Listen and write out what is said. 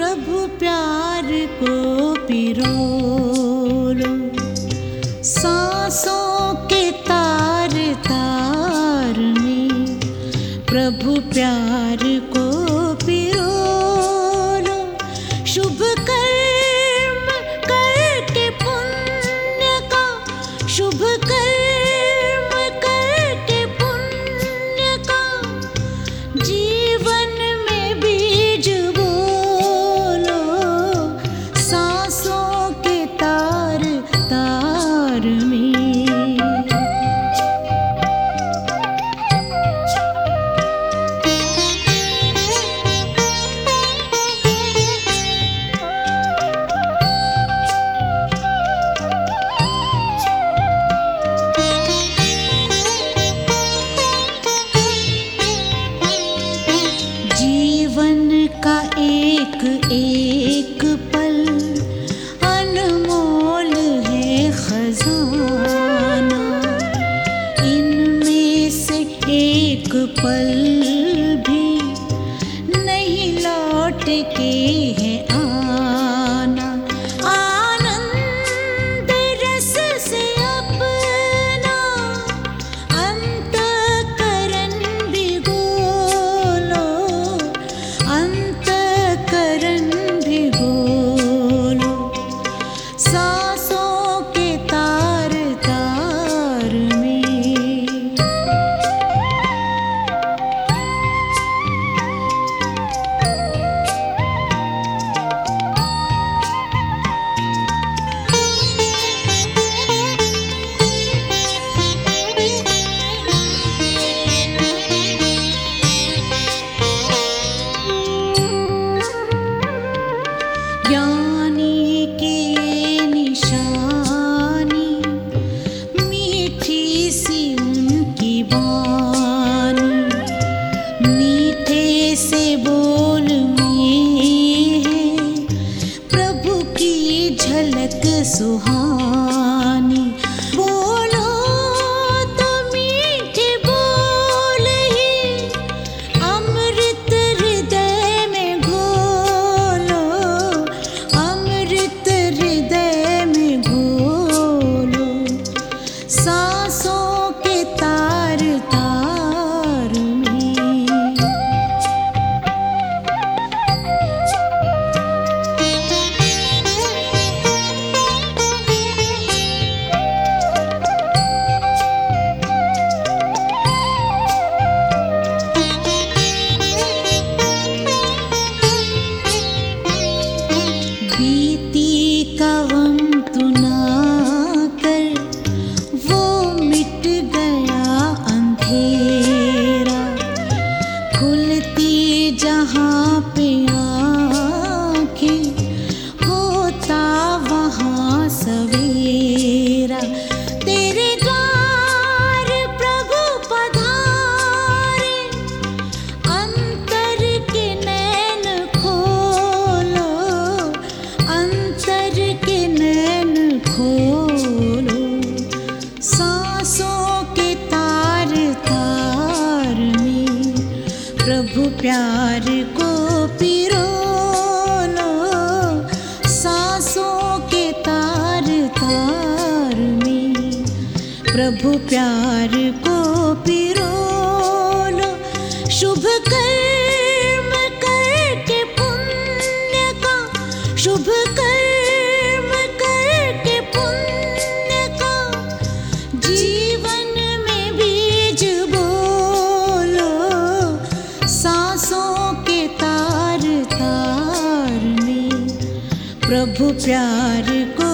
प्रभु प्यार को पिरो लो, सांसों के तार तार में प्रभु प्यार को पिरो लो। शुभ कर्म करके पुण्य का, शुभ कर्म करके पुण्य का जीवन में बीज बोलो, सांसों के तार तार में। जीवन का एक एक पल अनमोल है खजाना, इनमें से एक पल भी नहीं लौट के है आना। आनंद रस से अपना अंतःकरण भिगो लो, अंतःकरण भिगो लो, सांसों के तार तार में। ज्ञानी की निशानी मीठी सी उनकी वाणी, मीठे से बोल में है प्रभु की झलक सुहानी। बोलो तो मीठे बोल ही अमृत हृदय में घोलो, अमृत हृदय में घोलो, सांसों के तार तार में। बीती का गम तू ना कर, वो मिट गया अंधेरा, खुलती जहाँ पे आँखें होता वहाँ सवेरा। तेरे द्वार प्रभु पधारे, अंतर के नैन खोलो, अंतर के नैन खोलो, सांसों के तार तार में प्रभु प्यार को पिरो लो, सांसों के तार तार में प्रभु प्यार को पिरो लो। शुभ कर्म करके पुण्य का, शुभ कर्म करके पुण्य का जीवन में बीज बोलो, सांसों के तार तार में प्रभु प्यार को